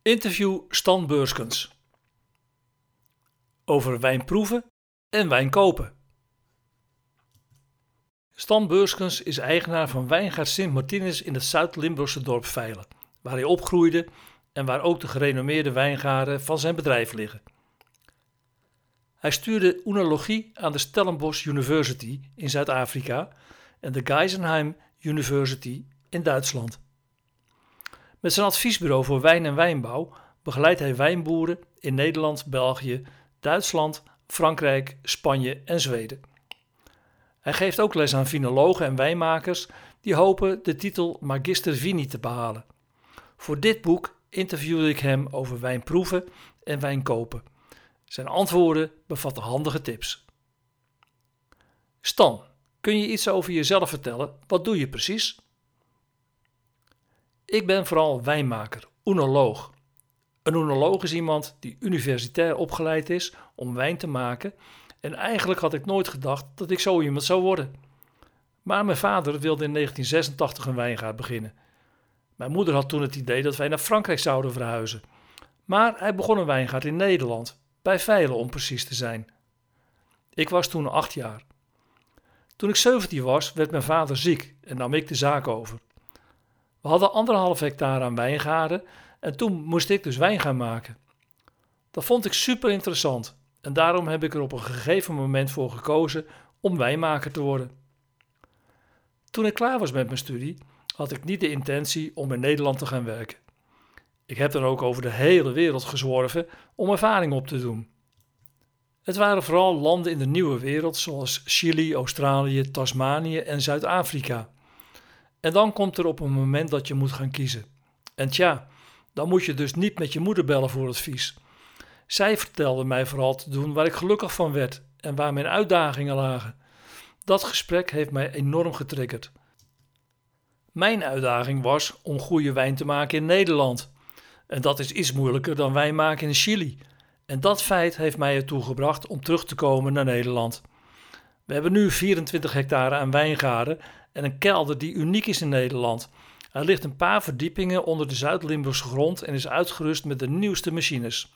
Interview Stan Beurskens over wijn proeven en wijn kopen. Stan Beurskens is eigenaar van Wijngaard Sint Martinus in het Zuid-Limburgse dorp Veilen, waar hij opgroeide en waar ook de gerenommeerde wijngaarden van zijn bedrijf liggen. Hij studeerde oenologie aan de Stellenbosch University in Zuid-Afrika en de Geisenheim University in Duitsland. Met zijn adviesbureau voor wijn en wijnbouw begeleidt hij wijnboeren in Nederland, België, Duitsland, Frankrijk, Spanje en Zweden. Hij geeft ook les aan vinologen en wijnmakers die hopen de titel Magister Vini te behalen. Voor dit boek interviewde ik hem over wijn proeven en wijn kopen. Zijn antwoorden bevatten handige tips. Stan, kun je iets over jezelf vertellen? Wat doe je precies? Ik ben vooral wijnmaker, oenoloog. Een oenoloog is iemand die universitair opgeleid is om wijn te maken en eigenlijk had ik nooit gedacht dat ik zo iemand zou worden. Maar mijn vader wilde in 1986 een wijngaard beginnen. Mijn moeder had toen het idee dat wij naar Frankrijk zouden verhuizen. Maar hij begon een wijngaard in Nederland, bij Veilen om precies te zijn. Ik was toen 8 jaar. Toen ik 17 was, werd mijn vader ziek en nam ik de zaak over. We hadden 1,5 hectare aan wijngaarden en toen moest ik dus wijn gaan maken. Dat vond ik super interessant en daarom heb ik er op een gegeven moment voor gekozen om wijnmaker te worden. Toen ik klaar was met mijn studie, had ik niet de intentie om in Nederland te gaan werken. Ik heb dan ook over de hele wereld gezworven om ervaring op te doen. Het waren vooral landen in de nieuwe wereld zoals Chili, Australië, Tasmanië en Zuid-Afrika. En dan komt er op een moment dat je moet gaan kiezen. En tja, dan moet je dus niet met je moeder bellen voor advies. Zij vertelde mij vooral te doen waar ik gelukkig van werd en waar mijn uitdagingen lagen. Dat gesprek heeft mij enorm getriggerd. Mijn uitdaging was om goede wijn te maken in Nederland. En dat is iets moeilijker dan wijn maken in Chili. En dat feit heeft mij ertoe gebracht om terug te komen naar Nederland. We hebben nu 24 hectare aan wijngaarden en een kelder die uniek is in Nederland. Hij ligt een paar verdiepingen onder de Zuid-Limburgse grond en is uitgerust met de nieuwste machines.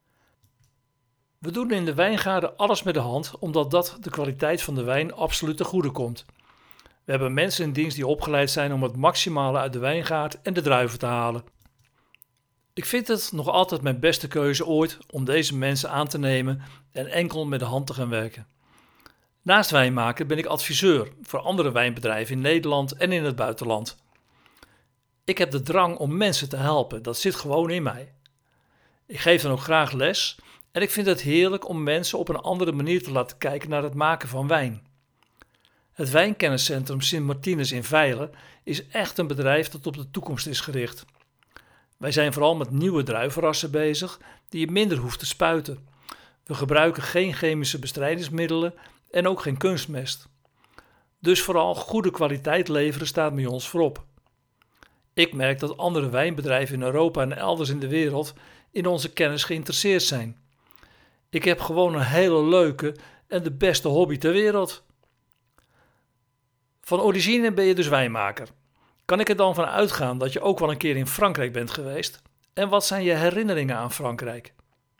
We doen in de wijngaarden alles met de hand, omdat dat de kwaliteit van de wijn absoluut ten goede komt. We hebben mensen in dienst die opgeleid zijn om het maximale uit de wijngaard en de druiven te halen. Ik vind het nog altijd mijn beste keuze ooit om deze mensen aan te nemen en enkel met de hand te gaan werken. Naast wijnmaker ben ik adviseur voor andere wijnbedrijven in Nederland en in het buitenland. Ik heb de drang om mensen te helpen, dat zit gewoon in mij. Ik geef dan ook graag les en ik vind het heerlijk om mensen op een andere manier te laten kijken naar het maken van wijn. Het wijnkenniscentrum Sint Martinus in Veilen is echt een bedrijf dat op de toekomst is gericht. Wij zijn vooral met nieuwe druivenrassen bezig die je minder hoeft te spuiten. We gebruiken geen chemische bestrijdingsmiddelen en ook geen kunstmest. Dus vooral goede kwaliteit leveren staat bij ons voorop. Ik merk dat andere wijnbedrijven in Europa en elders in de wereld in onze kennis geïnteresseerd zijn. Ik heb gewoon een hele leuke en de beste hobby ter wereld. Van origine ben je dus wijnmaker. Kan ik er dan van uitgaan dat je ook wel een keer in Frankrijk bent geweest? En wat zijn je herinneringen aan Frankrijk?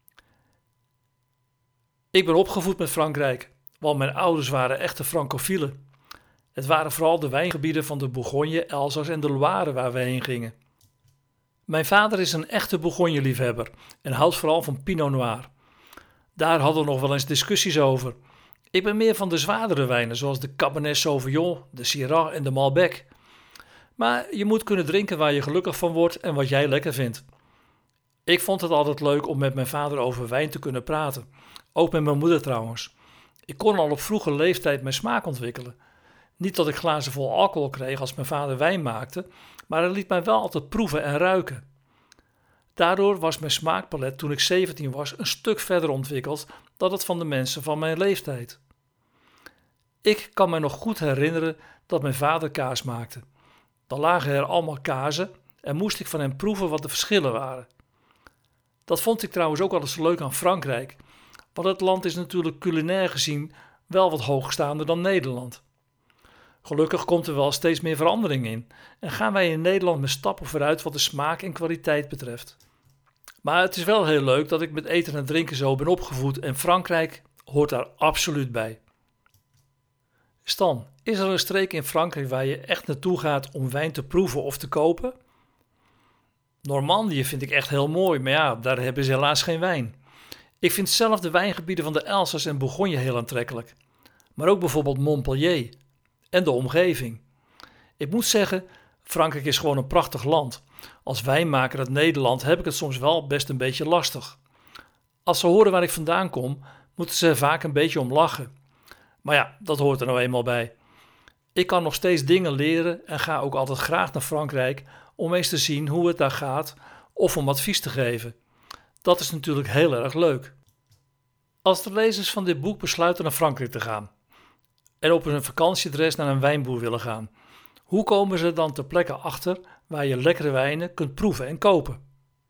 Ik ben opgevoed met Frankrijk, want mijn ouders waren echte Francofielen. Het waren vooral de wijngebieden van de Bourgogne, Elzas en de Loire waar we heen gingen. Mijn vader is een echte Bourgogne-liefhebber en houdt vooral van Pinot Noir. Daar hadden we nog wel eens discussies over. Ik ben meer van de zwaardere wijnen zoals de Cabernet Sauvignon, de Syrah en de Malbec. Maar je moet kunnen drinken waar je gelukkig van wordt en wat jij lekker vindt. Ik vond het altijd leuk om met mijn vader over wijn te kunnen praten. Ook met mijn moeder trouwens. Ik kon al op vroege leeftijd mijn smaak ontwikkelen. Niet dat ik glazen vol alcohol kreeg als mijn vader wijn maakte, maar hij liet mij wel altijd proeven en ruiken. Daardoor was mijn smaakpalet toen ik 17 was een stuk verder ontwikkeld dan het van de mensen van mijn leeftijd. Ik kan me nog goed herinneren dat mijn vader kaas maakte. Dan lagen er allemaal kazen en moest ik van hem proeven wat de verschillen waren. Dat vond ik trouwens ook altijd zo leuk aan Frankrijk, want het land is natuurlijk culinair gezien wel wat hoogstaander dan Nederland. Gelukkig komt er wel steeds meer verandering in en gaan wij in Nederland met stappen vooruit wat de smaak en kwaliteit betreft. Maar het is wel heel leuk dat ik met eten en drinken zo ben opgevoed en Frankrijk hoort daar absoluut bij. Stan, is er een streek in Frankrijk waar je echt naartoe gaat om wijn te proeven of te kopen? Normandië vind ik echt heel mooi, maar ja, daar hebben ze helaas geen wijn. Ik vind zelf de wijngebieden van de Elzas en Bourgogne heel aantrekkelijk. Maar ook bijvoorbeeld Montpellier en de omgeving. Ik moet zeggen, Frankrijk is gewoon een prachtig land. Als wijnmaker uit Nederland heb ik het soms wel best een beetje lastig. Als ze horen waar ik vandaan kom, moeten ze er vaak een beetje om lachen. Maar ja, dat hoort er nou eenmaal bij. Ik kan nog steeds dingen leren en ga ook altijd graag naar Frankrijk om eens te zien hoe het daar gaat of om advies te geven. Dat is natuurlijk heel erg leuk. Als de lezers van dit boek besluiten naar Frankrijk te gaan en op een vakantieadres naar een wijnboer willen gaan, hoe komen ze dan ter plekke achter waar je lekkere wijnen kunt proeven en kopen?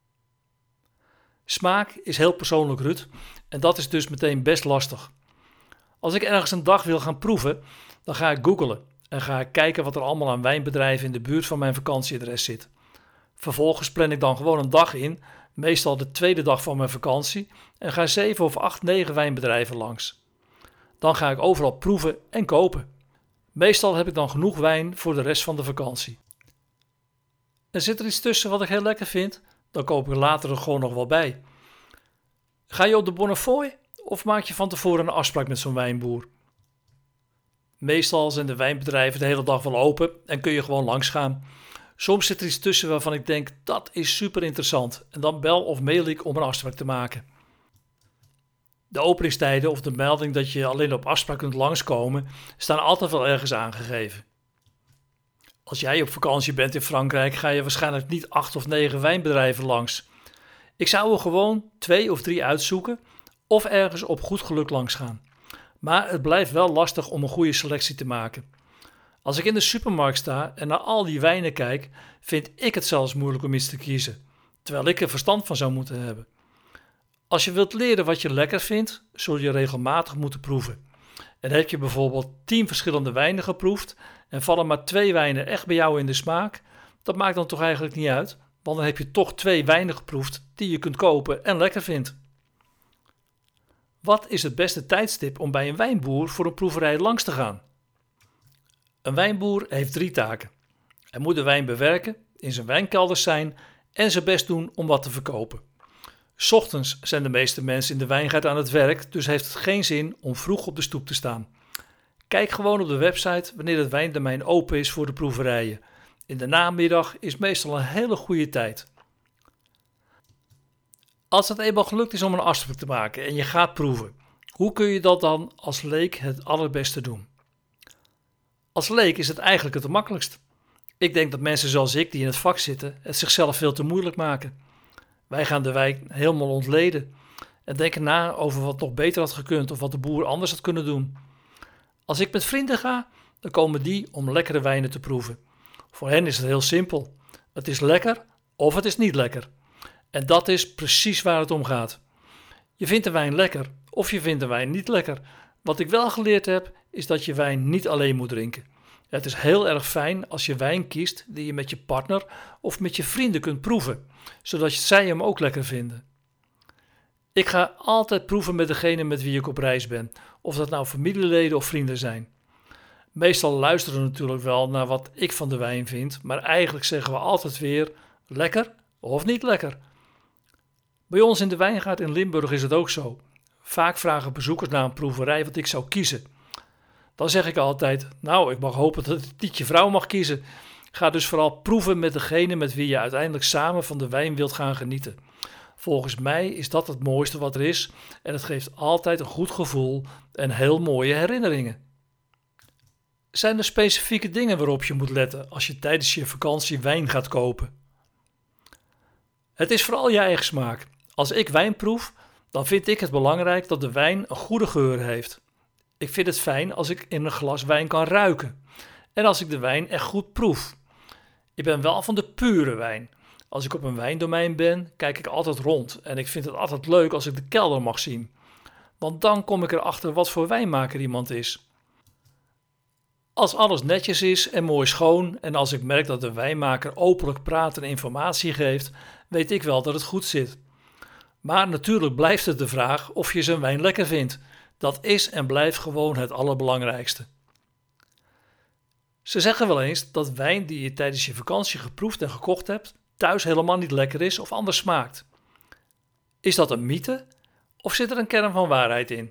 Smaak is heel persoonlijk, Ruud, en dat is dus meteen best lastig. Als ik ergens een dag wil gaan proeven, dan ga ik googlen en ga ik kijken wat er allemaal aan wijnbedrijven in de buurt van mijn vakantieadres zit. Vervolgens plan ik dan gewoon een dag in, meestal de tweede dag van mijn vakantie, en ga 7 of 8, 9 wijnbedrijven langs. Dan ga ik overal proeven en kopen. Meestal heb ik dan genoeg wijn voor de rest van de vakantie. En zit er iets tussen wat ik heel lekker vind, dan koop ik later er gewoon nog wel bij. Ga je op de Bonnefoy of maak je van tevoren een afspraak met zo'n wijnboer? Meestal zijn de wijnbedrijven de hele dag wel open en kun je gewoon langs gaan. Soms zit er iets tussen waarvan ik denk dat is super interessant en dan bel of mail ik om een afspraak te maken. De openingstijden of de melding dat je alleen op afspraak kunt langskomen staan altijd wel ergens aangegeven. Als jij op vakantie bent in Frankrijk ga je waarschijnlijk niet 8 of 9 wijnbedrijven langs. Ik zou er gewoon 2 of 3 uitzoeken of ergens op goed geluk langs gaan. Maar het blijft wel lastig om een goede selectie te maken. Als ik in de supermarkt sta en naar al die wijnen kijk, vind ik het zelfs moeilijk om iets te kiezen, terwijl ik er verstand van zou moeten hebben. Als je wilt leren wat je lekker vindt, zul je regelmatig moeten proeven. En heb je bijvoorbeeld 10 verschillende wijnen geproefd en vallen maar 2 wijnen echt bij jou in de smaak, dat maakt dan toch eigenlijk niet uit, want dan heb je toch 2 wijnen geproefd die je kunt kopen en lekker vindt. Wat is het beste tijdstip om bij een wijnboer voor een proeverij langs te gaan? Een wijnboer heeft 3 taken. Hij moet de wijn bewerken, in zijn wijnkelders zijn en zijn best doen om wat te verkopen. 's Ochtends zijn de meeste mensen in de wijngaard aan het werk, dus heeft het geen zin om vroeg op de stoep te staan. Kijk gewoon op de website wanneer het wijndomein open is voor de proeverijen. In de namiddag is meestal een hele goede tijd. Als het eenmaal gelukt is om een afspraak te maken en je gaat proeven, hoe kun je dat dan als leek het allerbeste doen? Als leek is het eigenlijk het makkelijkst. Ik denk dat mensen zoals ik die in het vak zitten het zichzelf veel te moeilijk maken. Wij gaan de wijn helemaal ontleden en denken na over wat nog beter had gekund of wat de boer anders had kunnen doen. Als ik met vrienden ga, dan komen die om lekkere wijnen te proeven. Voor hen is het heel simpel. Het is lekker of het is niet lekker. En dat is precies waar het om gaat. Je vindt de wijn lekker of je vindt de wijn niet lekker. Wat ik wel geleerd heb, is dat je wijn niet alleen moet drinken. Het is heel erg fijn als je wijn kiest die je met je partner of met je vrienden kunt proeven, zodat zij hem ook lekker vinden. Ik ga altijd proeven met degene met wie ik op reis ben, of dat nou familieleden of vrienden zijn. Meestal luisteren we natuurlijk wel naar wat ik van de wijn vind, maar eigenlijk zeggen we altijd weer lekker of niet lekker. Bij ons in de wijngaard in Limburg is het ook zo. Vaak vragen bezoekers naar een proeverij wat ik zou kiezen. Dan zeg ik altijd, nou, ik mag hopen dat het niet je vrouw mag kiezen. Ga dus vooral proeven met degene met wie je uiteindelijk samen van de wijn wilt gaan genieten. Volgens mij is dat het mooiste wat er is en het geeft altijd een goed gevoel en heel mooie herinneringen. Zijn er specifieke dingen waarop je moet letten als je tijdens je vakantie wijn gaat kopen? Het is vooral je eigen smaak. Als ik wijn proef, dan vind ik het belangrijk dat de wijn een goede geur heeft. Ik vind het fijn als ik in een glas wijn kan ruiken en als ik de wijn echt goed proef. Ik ben wel van de pure wijn. Als ik op een wijndomein ben, kijk ik altijd rond en ik vind het altijd leuk als ik de kelder mag zien. Want dan kom ik erachter wat voor wijnmaker iemand is. Als alles netjes is en mooi schoon en als ik merk dat de wijnmaker openlijk praat en informatie geeft, weet ik wel dat het goed zit. Maar natuurlijk blijft het de vraag of je zijn wijn lekker vindt. Dat is en blijft gewoon het allerbelangrijkste. Ze zeggen wel eens dat wijn die je tijdens je vakantie geproefd en gekocht hebt, thuis helemaal niet lekker is of anders smaakt. Is dat een mythe of zit er een kern van waarheid in?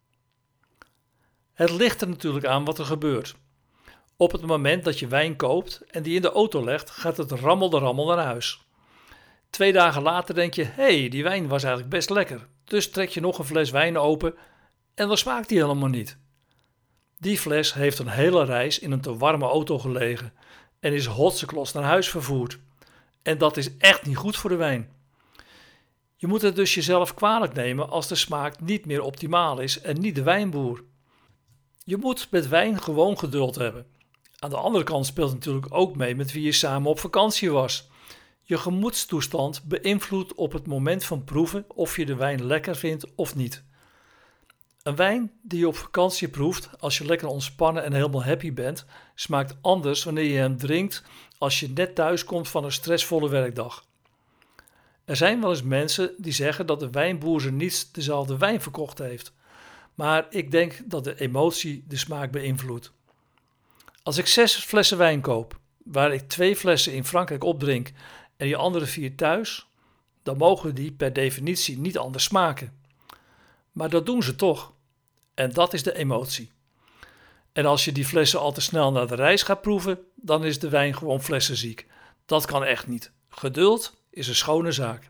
Het ligt er natuurlijk aan wat er gebeurt. Op het moment dat je wijn koopt en die in de auto legt, gaat het rammel de rammel naar huis. 2 dagen later denk je, hé, die wijn was eigenlijk best lekker. Dus trek je nog een fles wijn open en dan smaakt die helemaal niet. Die fles heeft een hele reis in een te warme auto gelegen en is hotseklos naar huis vervoerd. En dat is echt niet goed voor de wijn. Je moet het dus jezelf kwalijk nemen als de smaak niet meer optimaal is en niet de wijnboer. Je moet met wijn gewoon geduld hebben. Aan de andere kant speelt het natuurlijk ook mee met wie je samen op vakantie was. Je gemoedstoestand beïnvloedt op het moment van proeven of je de wijn lekker vindt of niet. Een wijn die je op vakantie proeft als je lekker ontspannen en helemaal happy bent, smaakt anders wanneer je hem drinkt als je net thuis komt van een stressvolle werkdag. Er zijn wel eens mensen die zeggen dat de wijnboer ze niet dezelfde wijn verkocht heeft. Maar ik denk dat de emotie de smaak beïnvloedt. Als ik 6 flessen wijn koop, waar ik 2 flessen in Frankrijk opdrink en die andere 4 thuis, dan mogen die per definitie niet anders smaken. Maar dat doen ze toch. En dat is de emotie. En als je die flessen al te snel naar de reis gaat proeven, dan is de wijn gewoon flessenziek. Dat kan echt niet. Geduld is een schone zaak.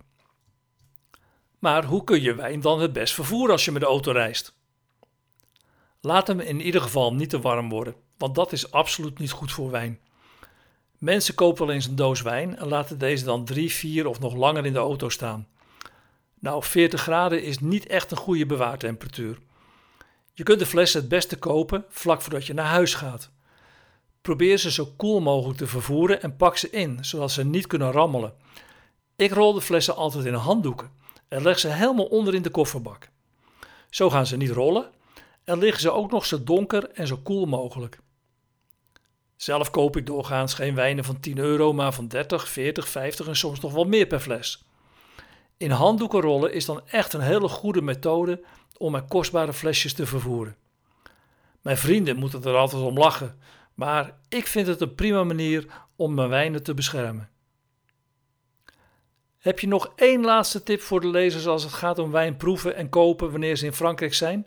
Maar hoe kun je wijn dan het best vervoeren als je met de auto reist? Laat hem in ieder geval niet te warm worden, want dat is absoluut niet goed voor wijn. Mensen kopen wel eens een doos wijn en laten deze dan 3, 4 of nog langer in de auto staan. Nou, 40 graden is niet echt een goede bewaartemperatuur. Je kunt de flessen het beste kopen vlak voordat je naar huis gaat. Probeer ze zo koel mogelijk te vervoeren en pak ze in, zodat ze niet kunnen rammelen. Ik rol de flessen altijd in handdoeken en leg ze helemaal onder in de kofferbak. Zo gaan ze niet rollen en liggen ze ook nog zo donker en zo koel mogelijk. Zelf koop ik doorgaans geen wijnen van €10, maar van 30, 40, 50 en soms nog wel meer per fles. In handdoeken rollen is dan echt een hele goede methode om mijn kostbare flesjes te vervoeren. Mijn vrienden moeten er altijd om lachen, maar ik vind het een prima manier om mijn wijnen te beschermen. Heb je nog één laatste tip voor de lezers als het gaat om wijn proeven en kopen wanneer ze in Frankrijk zijn?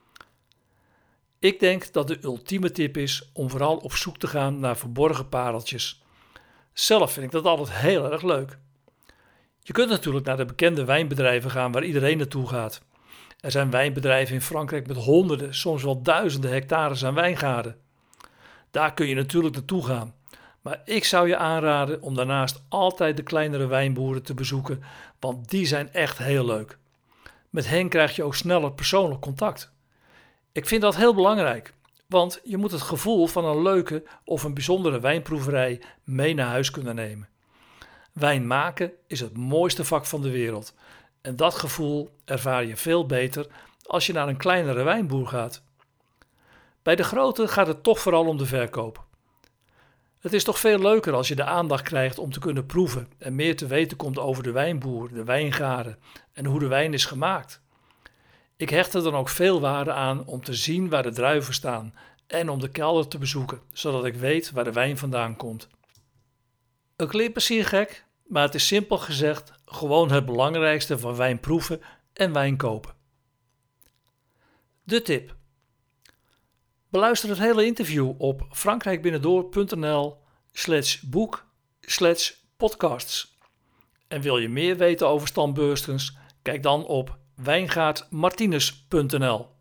Ik denk dat de ultieme tip is om vooral op zoek te gaan naar verborgen pareltjes. Zelf vind ik dat altijd heel erg leuk. Je kunt natuurlijk naar de bekende wijnbedrijven gaan waar iedereen naartoe gaat. Er zijn wijnbedrijven in Frankrijk met honderden, soms wel duizenden hectares aan wijngaarden. Daar kun je natuurlijk naartoe gaan. Maar ik zou je aanraden om daarnaast altijd de kleinere wijnboeren te bezoeken, want die zijn echt heel leuk. Met hen krijg je ook sneller persoonlijk contact. Ik vind dat heel belangrijk, want je moet het gevoel van een leuke of een bijzondere wijnproeverij mee naar huis kunnen nemen. Wijn maken is het mooiste vak van de wereld en dat gevoel ervaar je veel beter als je naar een kleinere wijnboer gaat. Bij de grote gaat het toch vooral om de verkoop. Het is toch veel leuker als je de aandacht krijgt om te kunnen proeven en meer te weten komt over de wijnboer, de wijngaarden en hoe de wijn is gemaakt. Ik hecht er dan ook veel waarde aan om te zien waar de druiven staan en om de kelder te bezoeken, zodat ik weet waar de wijn vandaan komt. Het klinkt misschien gek, maar het is simpel gezegd gewoon het belangrijkste van wijn proeven en wijn kopen. De tip. Beluister het hele interview op frankrijkbinnendoor.nl/boek/podcasts. En wil je meer weten over Stan Beurskens? Kijk dan op wijngaardmartinez.nl.